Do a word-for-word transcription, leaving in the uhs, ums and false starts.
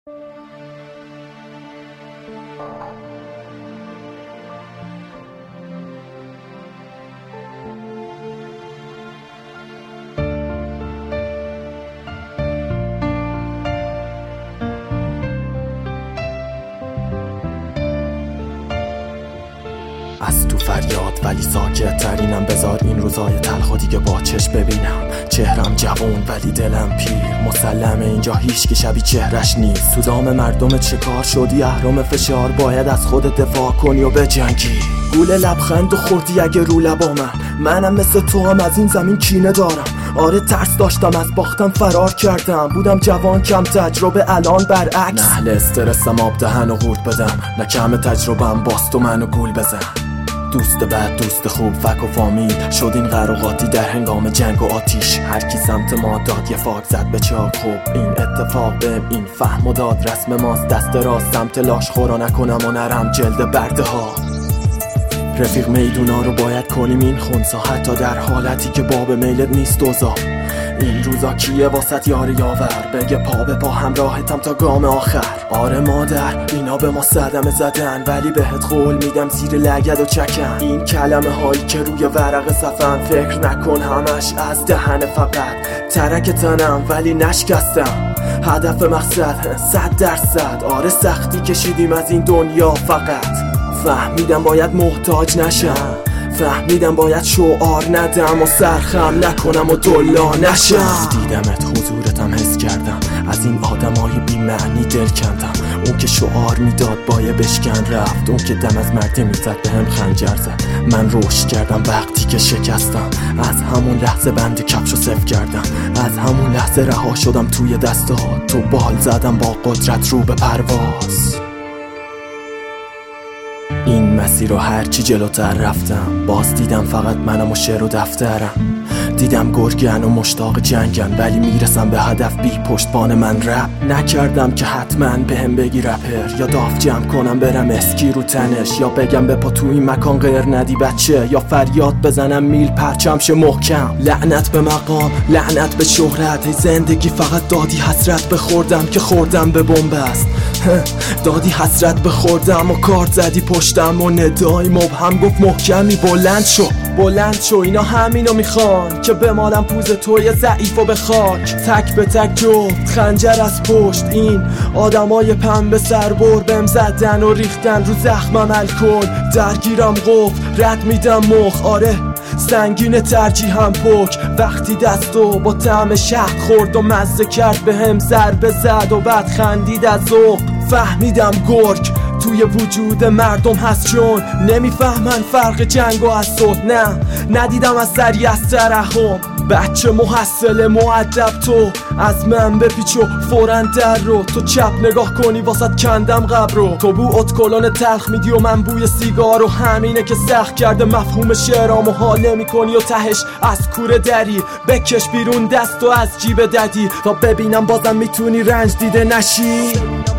از تو فریاد ولی ساکت ترینم، بذار این روزای تلخو دیگه با چشم ببینم. چهرم جوون ولی دلم پیر، مسلمه اینجا هیچ که شبیه چهرش نیست. تو دام مردم چه کار شدی اهرام فشار، باید از خودت دفاع کنی و بجنگی. گول لبخند و خوردی اگه رو لبا من، منم مثل تو هم از این زمین کینه دارم. آره ترس داشتم از باختم فرار کردم، بودم جوان کم تجربه الان برعکس. نه استرسم آب دهن و قورت بدم، نه کم تجربم باز تو منو گول بزن. دوست بد دوست خوب فک و فامیل شد این قراقاتی در هنگام جنگ و آتیش. هر کی سمت ما داد یه فاک زد به چاک، خوب این اتفاق بهم این فهم و داد. رسم ماست دست راست سمت لاش خورا نکنم و نرم جلد برده ها. رفیق میدونا رو باید کنیم این خونسا، حتی در حالتی که باب میلت نیست اوضاع. این روزا کیه واسط یار یاور، بگه پا به پا همراهتم تا گام آخر. آره مادر اینا به ما صدمه زدن، ولی بهت قول میدم زیر لگد و چکن. این کلمه هایی که روی ورق صفم، فکر نکن همش از دهن فقط. ترک تنم ولی نشکستم، هدف مقصد صد درصد. آره سختی کشیدیم از این دنیا فقط. فهمیدم باید محتاج نشم، فهمیدم باید شعار ندم و سرخم نکنم و دلا نشم. دیدمت حضورتم حس کردم، از این آدمای بی معنی دل کندم. اون که شعار میداد بایه بشکن رفت، اون که دم از مردی میزد به هم خنجر زد. من رشد کردم وقتی که شکستم، از همون لحظه بند کفشو صفر کردم. از همون لحظه رها شدم توی دستات، تو بال زدم با قدرت رو به پرواز. این مسیر رو هرچی جلوتر رفتم، باز دیدم فقط منم و شعر و دفترم. دیدم گرگن و مشتاق جنگن، ولی میرسم به هدف بی پشتبان من. رپ نکردم که حتما به هم بگی رپر، یا داف جمع کنم برم اسکی رو تنش، یا بگم به پا تو این مکان غیر ندی بچه، یا فریاد بزنم میل پرچم شه محکم. لعنت به مقام لعنت به شهرت، ای زندگی فقط دادی حسرت بخوردم که خوردم به بمب است. دادی حسرت بخوردم و کارت زدی پشتم و ندای مبهم گفت محکمی بلند شو بلند شو. اینا همینو میخوان که بمالم پوز توی ضعیف و به خاک، تک به تک جفت خنجر از پشت. این آدمای پنبه سربر بهم زدن و ریختن رو زخمم الکل. درگیرم قفل رد میدم مخ، آره سنگین ترجیحم پک. وقتی دستو با طعم شهد خورد و مزه کرد به هم ضربه زد و بعد خندید از ذوق. فهمیدم گرگ توی وجود مردم هست، چون نمیفهمن فرق جنگ و از صلح. نه ندیدم از سری از ترحم، بچه محصل مؤدب تو از من بپیچ و فوراً در رو. تو چپ نگاه کنی واسط کندم قبر رو. تو بو اتکلون تلخ میدی و من بوی سیگار، و همینه که سخت کرده مفهوم شعرام. و حال نمی کنی و تهش از کوره دری، بکش بیرون دست و از جیب ددی تا ببینم بازم میتونی رنج دیده نشی.